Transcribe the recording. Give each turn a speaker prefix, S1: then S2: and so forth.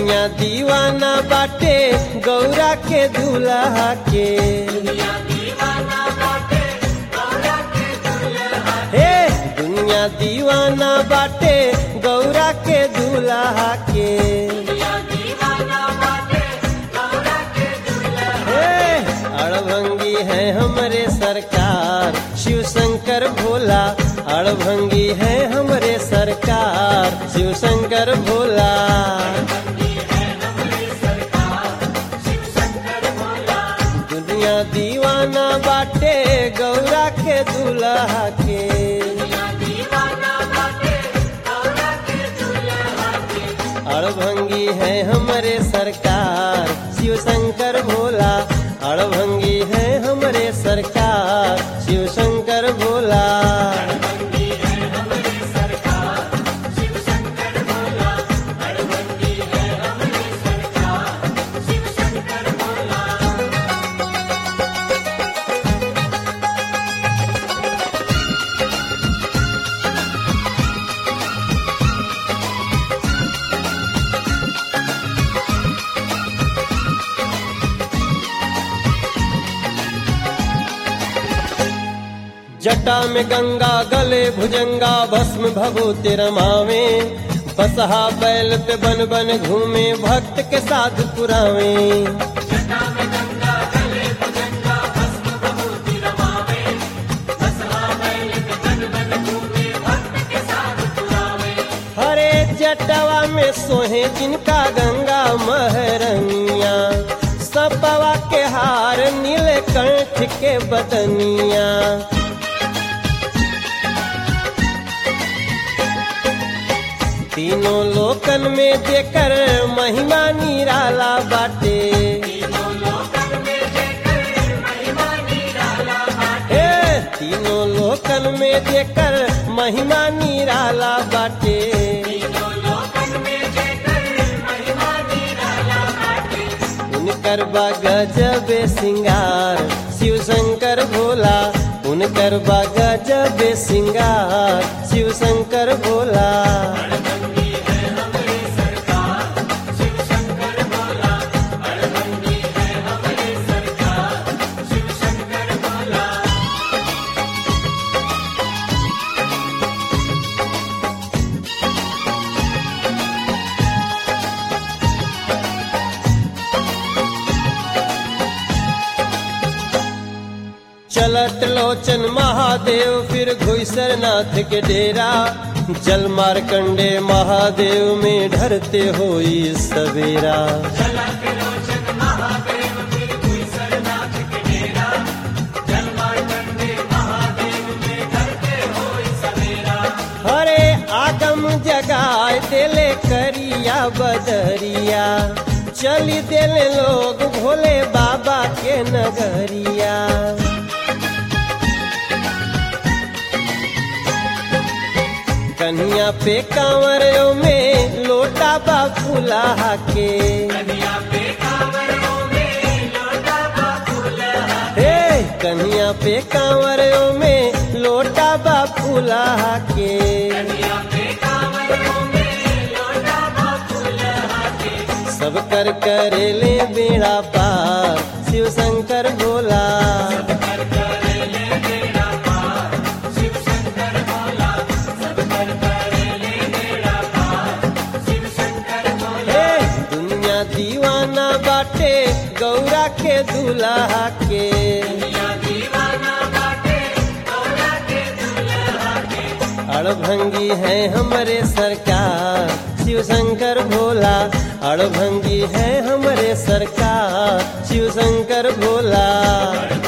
S1: दुनिया दीवाना बाटे गौरा के दूल्हा के। हे दुनिया दीवाना बाटे गौरा के दूल्हा के। अड़भंगी है हमरे सरकार शिव शंकर भोला। अड़भंगी है हमरे सरकार शिव शंकर भोला। दुनिया दीवाना बाटे गौरा के दूल्हा के। अड़भंगी है हमरे सरकार शिव शंकर भोला। अड़भंगी है हमरे सरकार शिव शंकर भोला। जटा में गंगा गले भुजंगा भस्म भभूति रमावे। बसहा बैल पे बन बन घूमे भक्त के साथ पुरावे। हरे जटवा में सोहे जिनका गंगा महरनिया। सपवा के हार नीले कंठ के बदनिया। तीनों लोकन में देकर महिमा निराला बाटे। तीनों लोकन में देकर महिमा निराला बाटे। उनकर बा गजब सिंगार शिव शंकर भोला। उनकर बा गजब सिंगार शिव शंकर भोला। चलत लोचन महादेव फिर घुईसरनाथ के डेरा। जल मारकंडे महादेव में ढरते होई सवेरा। हरे आगम जगाए देले करिया बदरिया। चली देले लोग भोले बाबा के नगरिया। कन्हैया पे कांवरों में लोटा बा फुलाहा के। हे कन्हैया पे कांवरों में लोटा बा फुलाहा के। सब कर करेले बेड़ा पार शिव शंकर भोला। दीवाना बाटे गौरा के दूल्हा के। अड़भंगी है हमरे सरकार शिव शंकर भोला। अड़भंगी है हमरे सरकार शिव शंकर भोला।